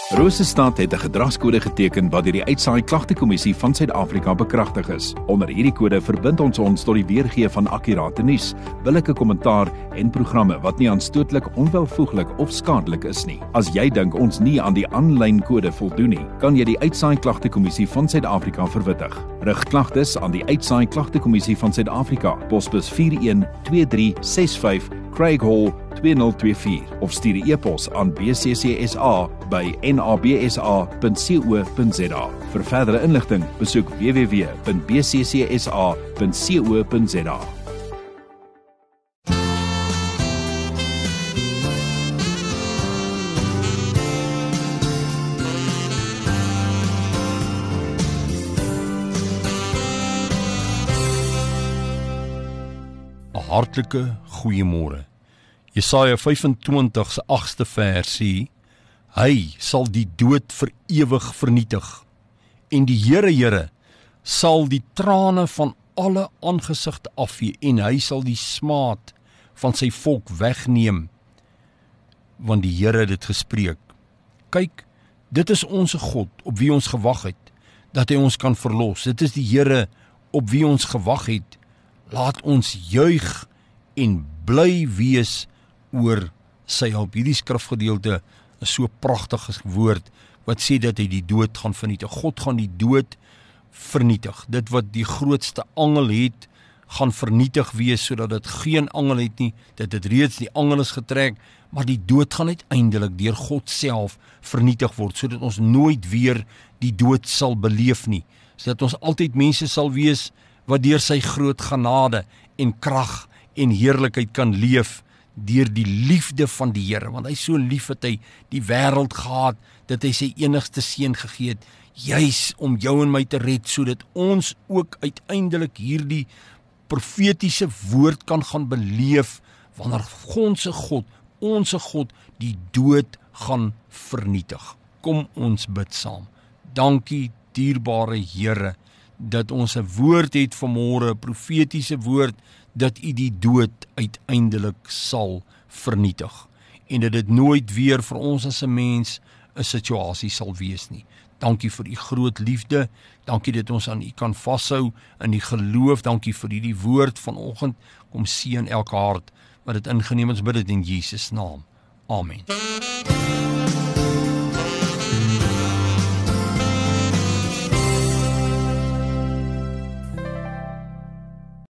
Rosestad het 'n gedragskode geteken wat deur die Uitsaai Klagtekommissie van Suid-Afrika bekragtig is. Onder hierdie kode verbind ons tot die weergee van akkurate nuus, billike kommentaar en programme wat nie aanstootlik, onwelvoeglik of skadelik is nie. As jy dink ons nie aan die aanlyn kode voldoen nie, kan jy die Uitsaai Klagtekommissie van Suid-Afrika verwittig. Rig klagtes aan die Uitsaai Klagtekommissie van Suid-Afrika, posbus 412365 Craig Hall 2024 of stuur 'n e-pos aan bccsa@nabsa.co.za. Vir verdere inligting, besoek www.bccsa.co.za. Hartlike goeiemôre. Jesaja 25 se 8ste vers sê: Hy sal die dood vir ewig vernietig, en die Here sal die trane van alle aangesigte afvee, en hy sal die smaad van sy volk wegneem, want die Here het dit gespreek. Kyk, dit is ons God op wie ons gewag het, dat hy ons kan verlos. Dit is die Here op wie ons gewag het. Laat ons juig en bly wees oor sy hulp. Hierdie skrifgedeelte is so pragtig woord wat sê dat hy die dood gaan vernietig. God gaan die dood vernietig. Dit wat die grootste angel het, gaan vernietig wees, sodat dit geen angel het nie. Dit het reeds die angel is getrek, maar die dood gaan uiteindelik deur God self vernietig word, sodat ons nooit weer die dood sal beleef nie. Sodat ons altyd mense sal wees wat deur sy groot genade en krag en heerlikheid kan leef, deur die liefde van die Here, want hy so lief het hy die wêreld gehad, dat hy sy enigste seun gegee het, juis om jou en my te red, sodat ons ook uiteindelik hierdie profetiese woord kan gaan beleef, wanneer onse God, die dood gaan vernietig. Kom ons bid saam. Dankie, dierbare Here, dat ons 'n woord het vanmôre, 'n profetiese woord, dat u die dood uiteindelik sal vernietig, en dat dit nooit weer vir ons as 'n mens 'n situasie sal wees nie. Dankie vir u groot liefde, dankie dat ons aan u kan vashou in die geloof, dankie vir hierdie woord vanoggend, kom seën elke hart wat dit ingeneem het, bid dit in Jesus naam. Amen.